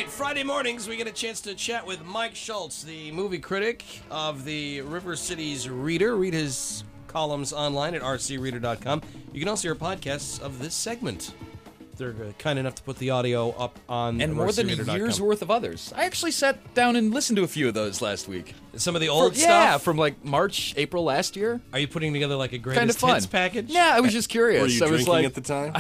right, Friday mornings we get a chance to chat with Mike Schultz, the movie critic of the River Cities Reader. Read his columns online at rcreader.com. You can also hear podcasts of this segment. They're kind enough to put the audio up on and more than a year's worth of others. I actually sat down and listened to a few of those last week. Some of the old stuff? Yeah, from like March, April last year. Are you putting together like a greatest kind of fun hits package? Yeah, I was just curious. Were you I was drinking like, at the time?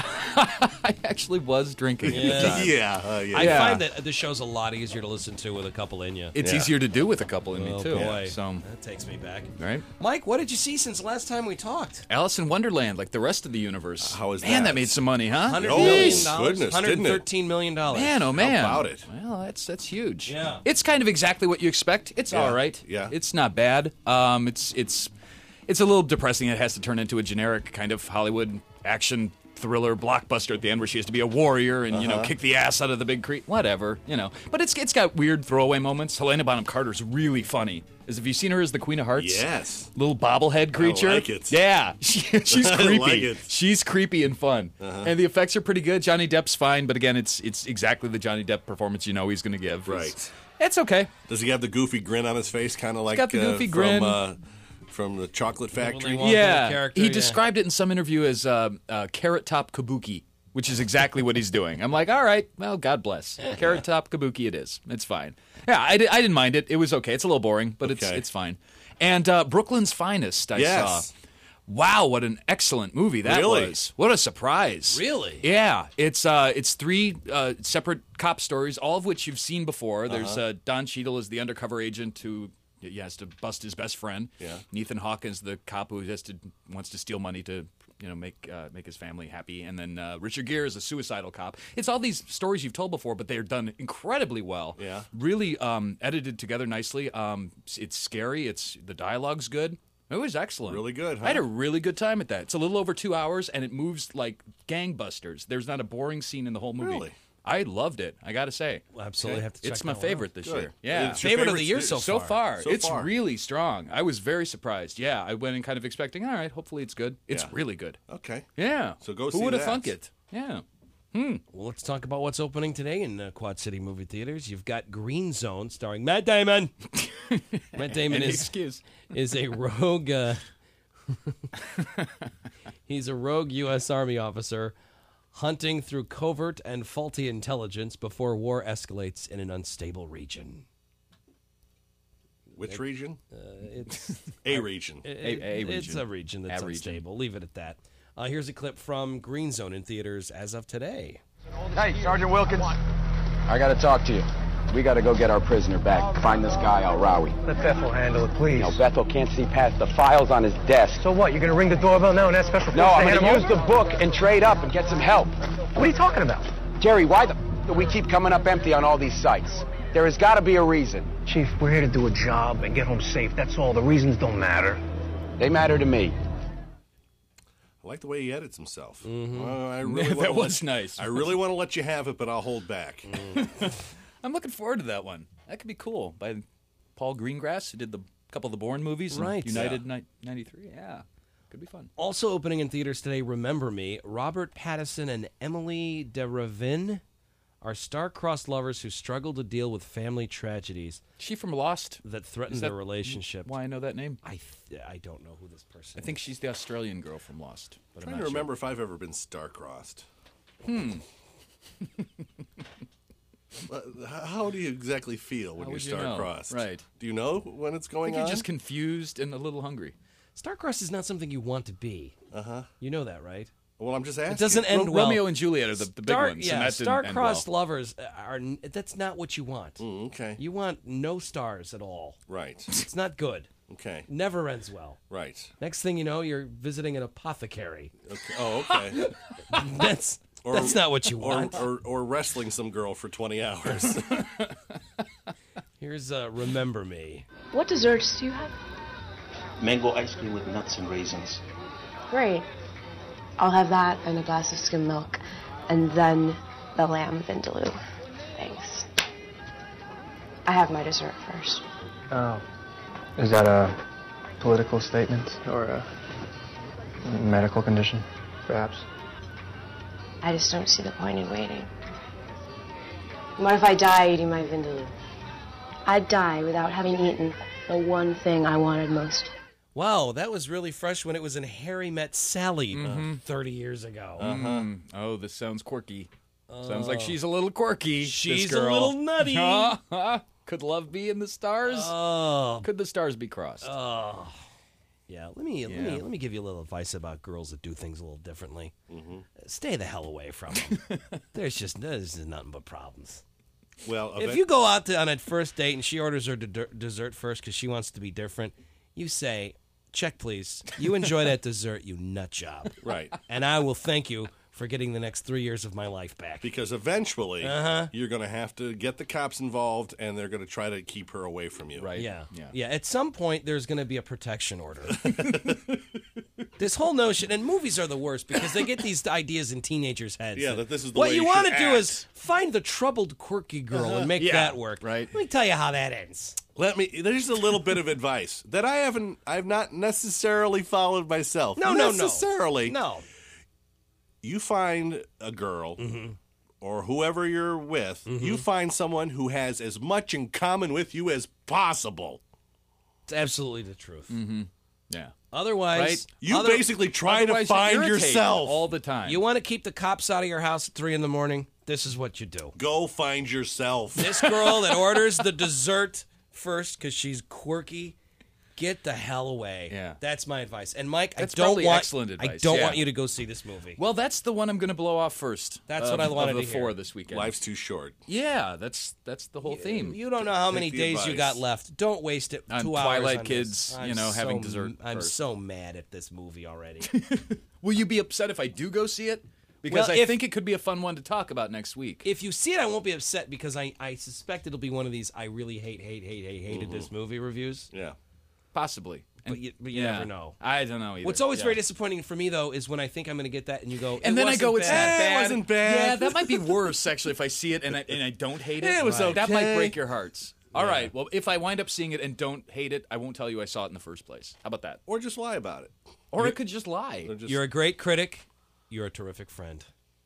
I actually was drinking at the time. Yeah. I find that the show's a lot easier to listen to with a couple in you. It's easier to do with a couple in me, too. Boy. So, that takes me back. Right? Mike, what did you see since the last time we talked? Alice in Wonderland, like the rest of the universe. How is Man, that? that made some money, huh? $100 Oh, million. goodness, didn't it? $113 million. Man, oh man. How about it? Well, that's huge. Yeah. It's kind of exactly what you expect. It's all right. Yeah. It's not bad. It's a little depressing. It has to turn into a generic kind of Hollywood action thriller blockbuster at the end where she has to be a warrior and, kick the ass out of the big creek. Whatever, But it's got weird throwaway moments. Helena Bonham Carter's really funny. Have you seen her as the Queen of Hearts? Yes. Little bobblehead creature. I like it. Yeah. She's creepy. I like it. She's creepy and fun. And the effects are pretty good. Johnny Depp's fine, but again, it's exactly the Johnny Depp performance he's going to give. Right. It's okay. Does he have the goofy grin on his face, kind of like got the goofy grin. From the Chocolate Factory? Yeah. He described it in some interview as Carrot Top Kabuki, which is exactly what he's doing. I'm like, all right, well, God bless. Carrot Top Kabuki it is. It's fine. Yeah, I didn't mind it. It was okay. It's a little boring, but it's fine. And Brooklyn's Finest, I saw. Wow, what an excellent movie that was. What a surprise. Really? Yeah. It's three separate cop stories, all of which you've seen before. There's Don Cheadle as the undercover agent who has to bust his best friend. Yeah. And Ethan Hawke is the cop who wants to steal money to make his family happy. And then Richard Gere is a suicidal cop. It's all these stories you've told before, but they're done incredibly well. Yeah. Really edited together nicely. It's scary. The dialogue's good. It was excellent. Really good, huh? I had a really good time at that. It's a little over 2 hours, and it moves like gangbusters. There's not a boring scene in the whole movie. Really? I loved it, I got to say. We'll absolutely have to check It's my that one favorite this Good. year. Yeah. It's your Favorite of the year so far. It's really strong. I was very surprised. Yeah, I went in kind of expecting, all right, hopefully it's good. It's really good. Okay. Yeah. So go see Who would have that. thunk it? Yeah. Well, let's talk about what's opening today in Quad City movie theaters. You've got Green Zone starring Matt Damon. Matt Damon is a rogue. He's a rogue U.S. Army officer hunting through covert and faulty intelligence before war escalates in an unstable region. Which region? It's A region. A region. It's a region that's A region. unstable. Leave it at that. Here's a clip from Green Zone in theaters as of today. Hey, Sergeant Wilkins. I gotta talk to you. We gotta go get our prisoner back. Find this guy, Al-Rawi. Let Bethel handle it, please. No, Bethel can't see past the files on his desk. So what, you're gonna ring the doorbell now and ask Special No, Forces I'm to gonna hand use him the over? book and trade up and get some help. What are you talking about? Jerry, why do we keep coming up empty on all these sites? There has gotta be a reason. Chief, we're here to do a job and get home safe. That's all. The reasons don't matter. They matter to me. I like the way he edits himself. Mm-hmm. I really That wanna was let- nice. I really want to let you have it, but I'll hold back. I'm looking forward to that one. That could be cool. By Paul Greengrass, who did the couple of the Bourne movies. and Right. United 93. Yeah. Could be fun. Also opening in theaters today, Remember Me. Robert Pattinson and Emily de Ravin are star-crossed lovers who struggle to deal with family tragedies She from Lost? that threaten Is that their relationship. Why I know that name? I don't know who this person I think she's the Australian girl from Lost. But I'm I'm trying not to remember if I've ever been star-crossed. How do you exactly feel when How you're would you know? star-crossed? Right. Do you know when it's I going think you're on? just confused and a little hungry. Star-crossed is not something you want to be. Uh-huh. You know that, right? Well, I'm just asking. It doesn't end well. Romeo and Juliet are the big ones. and Yeah, that didn't end star-crossed well. lovers are. That's not what you want. Okay. You want no stars at all. Right. It's not good. Okay. Never ends well. Right. Next thing you know, you're visiting an apothecary. Okay. Oh, okay. That's not what you or, want. or wrestling some girl for 20 hours. Here's Remember Me. What desserts do you have? Mango ice cream with nuts and raisins. Great. I'll have that and a glass of skim milk, and then the lamb vindaloo. Thanks. I have my dessert first. Oh. Is that a political statement or a medical condition, perhaps? I just don't see the point in waiting. What if I die eating my vindaloo? I'd die without having eaten the one thing I wanted most. Wow, that was really fresh when it was in Harry Met Sally 30 years ago. Oh, this sounds quirky. Sounds like she's a little quirky. She's this girl. a little nutty. Could love be in the stars? Oh. Could the stars be crossed? Yeah, let me give you a little advice about girls that do things a little differently. Stay the hell away from them. There's nothing but problems. Well, If you go out on a first date and she orders her dessert first because she wants to be different, you say, "Check, please. You enjoy that dessert, you nut job." Right. And I will thank you for getting the next 3 years of my life back. Because eventually you're going to have to get the cops involved, and they're going to try to keep her away from you. Right. Yeah. At some point, there's going to be a protection order. This whole notion, and movies are the worst because they get these ideas in teenagers' heads. Yeah, that this is the what way you you want should to do act. is find the troubled, quirky girl and make Yeah, that work. right. Let me tell you how that ends. There's a little bit of advice that I've not necessarily followed myself. No. Necessarily. No. You find a girl or whoever you're with, you find someone who has as much in common with you as possible. It's absolutely the truth. Yeah. Otherwise, Right? You basically try to Otherwise, find you're irritated yourself. all the time. you want to keep the cops out of your house at 3 a.m. This is what you do. Go find yourself. This girl that orders the dessert first because she's quirky, get the hell away. Yeah. That's my advice. And Mike, That's I don't probably want excellent advice, I don't yeah. want you to go see this movie. Well, that's the one I'm going to blow off first. That's what I wanted of the to hear. 4 this weekend. Life's too short. Yeah, that's the whole theme. You don't know how many the days you advice. got left. Don't waste it. On 2 hours Twilight on Kids, this. having dessert I'm first. so mad at this movie already. Will you be upset if I do go see it? Because Well, I if- think it could be a fun one to talk about next week. If you see it, I won't be upset because I suspect it'll be one of these I really hated this movie reviews. Yeah. Possibly. But you never know. I don't know either. What's always Yeah. very disappointing for me, though, is when I think I'm going to get that and you go, And then I go, it's not bad. It wasn't bad. Yeah, that might be worse, actually, if I see it and I don't hate it. Yeah, it was That might okay. break your hearts. All right, well, if I wind up seeing it and don't hate it, I won't tell you I saw it in the first place. How about that? Or just lie about it. Or I could just lie. Or just, You're a great critic. You're a terrific friend.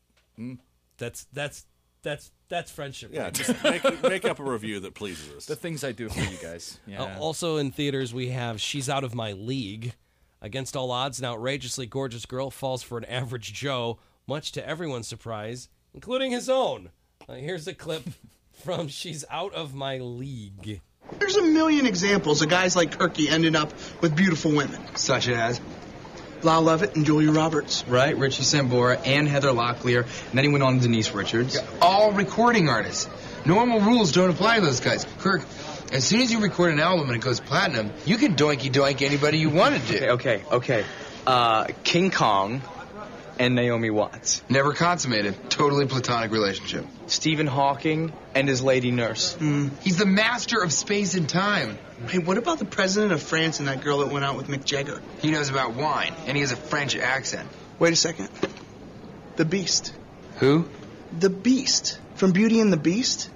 That's friendship. yeah, right just make up a review that pleases us. The things I do for you guys. Yeah. Also in theaters, we have She's Out of My League. Against all odds, an outrageously gorgeous girl falls for an average Joe, much to everyone's surprise, including his own. Here's a clip from She's Out of My League. There's a million examples of guys like Kirky ending up with beautiful women. Such as? Lyle Lovett and Julia Roberts. Right, Richie Sambora and Heather Locklear, and then he went on to Denise Richards. All recording artists. Normal rules don't apply to those guys. Kirk, as soon as you record an album and it goes platinum, you can doink anybody you want to do. Okay. King Kong and Naomi Watts. Never consummated. Totally platonic relationship. Stephen Hawking and his lady nurse. He's the master of space and time. Hey, what about the president of France and that girl that went out with Mick Jagger? He knows about wine, and he has a French accent. Wait a second. The Beast. Who? The Beast. From Beauty and the Beast?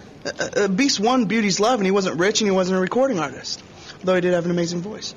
Beast won Beauty's love, and he wasn't rich, and he wasn't a recording artist. Though he did have an amazing voice.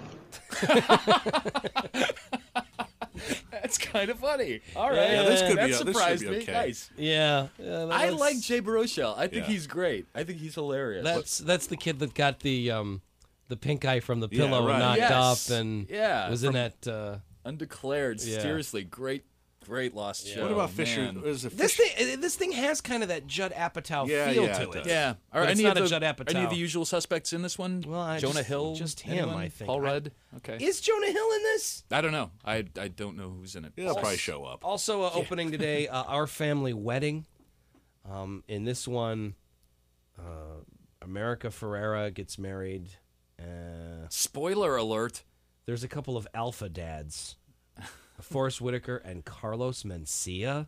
That's kind of funny. All right. Yeah, this could that be- this should surprised be me. okay. Nice. Yeah. I like Jay Baruchel. I think Yeah. he's great. I think he's hilarious. That's the kid that got the pink eye from the pillow right. and knocked Yes. up and Yeah, was in from- that. Undeclared, Yeah. seriously, great lost show. What about Fisher? man. Is it This Fisher? thing has kind of that Judd Apatow Yeah, feel yeah, to it it. does. Yeah. Are But it's any not of a the Judd Apatow. any of the usual suspects in this one? Well, Jonah Hill, just him, anyone? I think. Paul Rudd. Okay. Is Jonah Hill in this? I don't know. I don't know who's in it. He'll probably show up. Also opening today, Our Family Wedding. In this one, America Ferrera gets married. Spoiler alert. There's a couple of alpha dads, Forrest Whitaker and Carlos Mencia.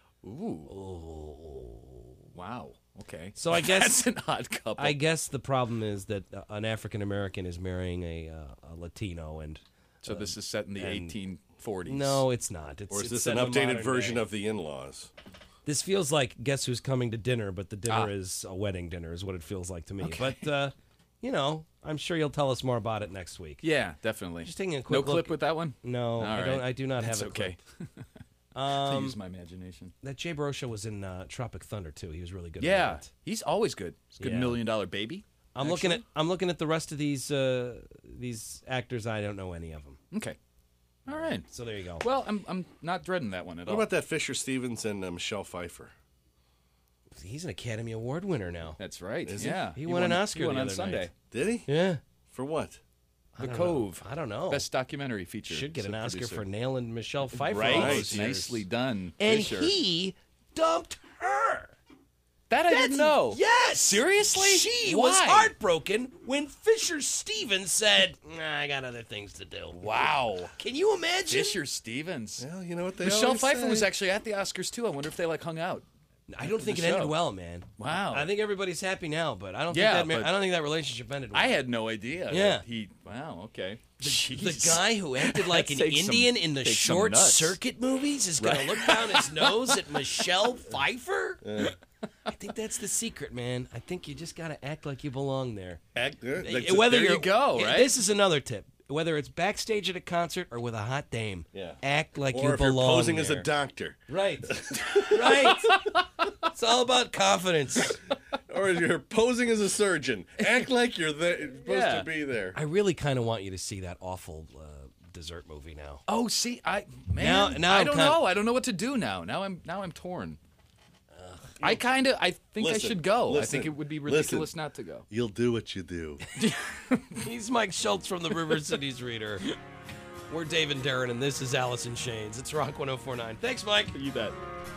Wow. Okay. So I guess that's an odd couple. I guess the problem is that an African American is marrying a Latino, and so this is set in the 1840s. no, it's not. It's, Or is it's this set an in the updated modern version day. of The In-Laws? This feels like Guess Who's Coming to Dinner, but the dinner is a wedding dinner, is what it feels like to me. Okay. But I'm sure you'll tell us more about it next week. Yeah, definitely. Just taking a no quick clip look. with that one. No, All I right. don't. I do not That's have a okay. clip. To use my imagination. That Jay Baruchel was in Tropic Thunder too. He was really good. Yeah, at that. he's always good. He's a good Yeah. $1 Million Baby. I'm looking at the rest of these actors. I don't know any of them. Okay. All right. So there you go. Well, I'm not dreading that one at What all. about that Fisher Stevens and Michelle Pfeiffer? He's an Academy Award winner now. That's right. Is he? Yeah. He won an Oscar He won the on other Sunday. night. Did he? Yeah. For what? The Cove. I don't know. Best documentary feature. Should get an Said Oscar producer. for nailing Michelle Pfeiffer. Right. all those years. Nicely done. And Fisher. he dumped her. That I didn't know. Yes. Seriously? She Why? was heartbroken when Fisher Stevens said, I got other things to do. Wow. Can you imagine? Fisher Stevens. Well, you know what they Michelle always Pfeiffer say. was actually at the Oscars too. I wonder if they hung out. I don't think it the ended show. well, man. Wow. I think everybody's happy now, but I don't Yeah, think that but- I don't think that relationship ended well. I had no idea. Yeah. That wow. Okay. The guy who acted like an Takes some- Indian in the takes some short nuts. circuit movies is going to look down his nose at Michelle Pfeiffer? I think that's the secret, man. I think you just got to act like you belong there. There you go, right? This is another tip. Whether it's backstage at a concert or with a hot dame, act like Or you if you're belong posing there. as a doctor. Right. Right. It's all about confidence. Or if you're posing as a surgeon. Act like you're supposed to be there. I really kind of want you to see that awful dessert movie now. Oh, see, now Now I I'm don't kinda- know. I don't know what to do now. Now I'm torn. I think I Listen, should go. I listen, think it would be ridiculous listen. not to go. You'll do what you do. He's Mike Schultz from the River Cities Reader. We're Dave and Darren, and this is Allison Shanes. It's Rock 104.9. Thanks, Mike. You bet.